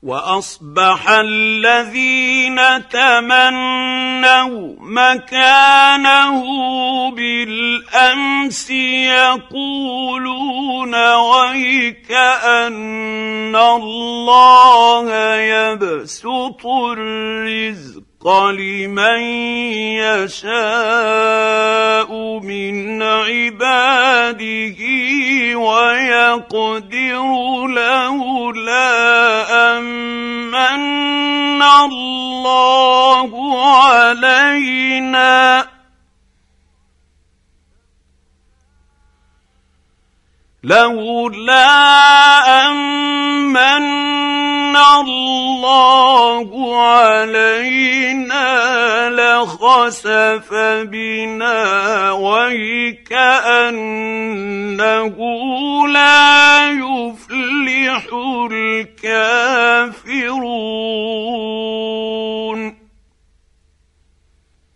واصبح الذين تمنوا مكانه بالامس يقولون ويكأن الله يبسط الرزق لمن يشاء من عباده ويقدر لولا أمن الله علينا لخسف بنا ويكأنه لا يفلح الكافرون.